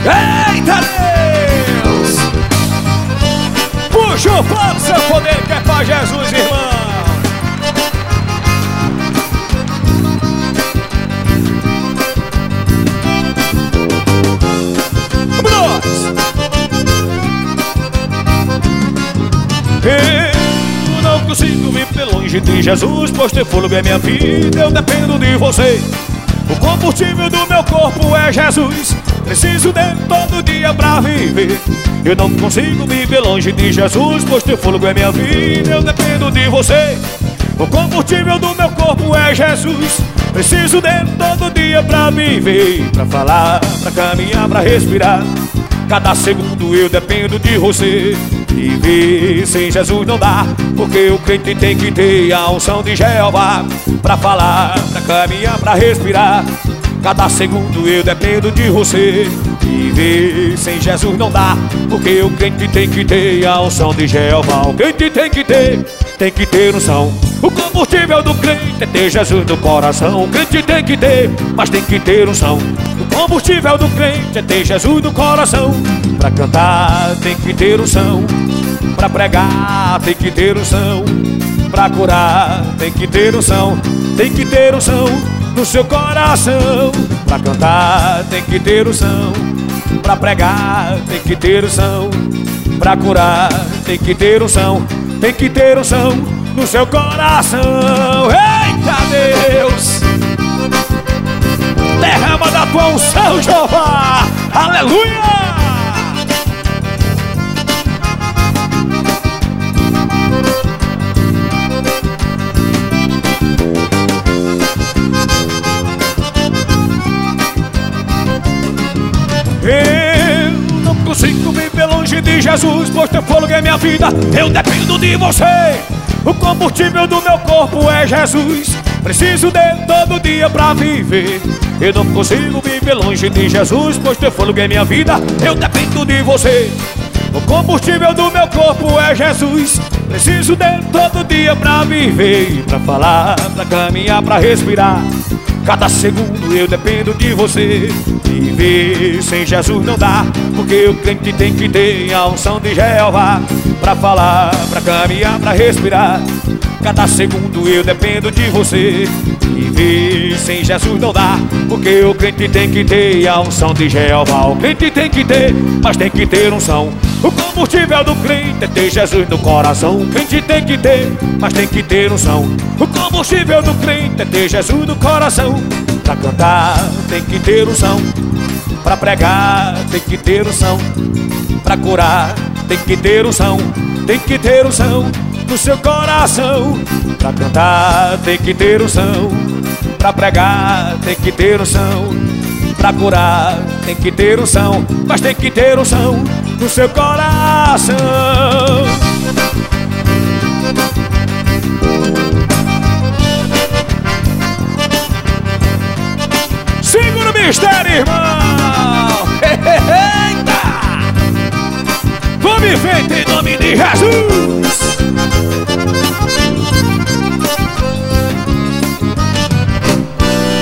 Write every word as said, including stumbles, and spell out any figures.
Eita Deus! Puxa o plano, seu poder que é pra Jesus, irmão. Eu não consigo viver longe de Jesus, pois ter fôlego é minha vida, eu dependo de você. O combustível do meu corpo é Jesus, preciso dele todo dia pra viver. Eu não consigo viver longe de Jesus, pois ter fôlego é minha vida, eu dependo de você. O combustível do meu corpo é Jesus, preciso dele todo dia pra viver. Pra falar, pra caminhar, pra respirar, cada segundo eu dependo de você. Viver sem Jesus não dá, porque o crente tem que ter a unção de Jeová. Pra falar, pra caminhar, pra respirar, cada segundo eu dependo de você. Viver sem Jesus não dá, porque o crente tem que ter a unção de Jeová. O crente tem que ter, tem que ter unção. O combustível do crente é ter Jesus no coração. O crente tem que ter, mas tem que ter unção. O combustível do crente é ter Jesus no coração. Pra cantar tem que ter unção, pra pregar tem que ter unção, pra curar tem que ter unção, tem que ter unção no seu coração. Pra cantar tem que ter unção, pra pregar tem que ter unção, pra curar tem que ter unção, tem que ter unção no seu coração. Eita Deus! Derrama da tua unção, Jeová! Aleluia! Eu não consigo viver longe de Jesus, pois teu fôlego é minha vida, eu dependo de você. O combustível do meu corpo é Jesus, preciso dele todo dia pra viver. Eu não consigo viver longe de Jesus, pois teu fôlego é minha vida, eu dependo de você. O combustível do meu corpo é Jesus, preciso dele todo dia pra viver. Pra falar, pra caminhar, pra respirar, cada segundo eu dependo de você. Viver sem Jesus não dá, porque o crente tem que ter a unção de Jeová. Pra falar, pra caminhar, pra respirar, cada segundo eu dependo de você. Viver sem Jesus não dá, porque o crente tem que ter a unção de Jeová. O crente tem que ter, mas tem que ter unção. O combustível do crente é ter Jesus no coração. O crente tem que ter, mas tem que ter unção. O combustível do crente é ter Jesus no coração. Pra cantar tem que ter unção, pra pregar tem que ter unção, pra curar tem que ter unção, tem que ter unção no seu coração. Pra cantar tem que ter unção, pra pregar tem que ter unção, pra curar tem que ter unção, mas tem que ter unção no seu coração. Segura o mistério, irmão! Eita! Vamos em frente em nome de Jesus!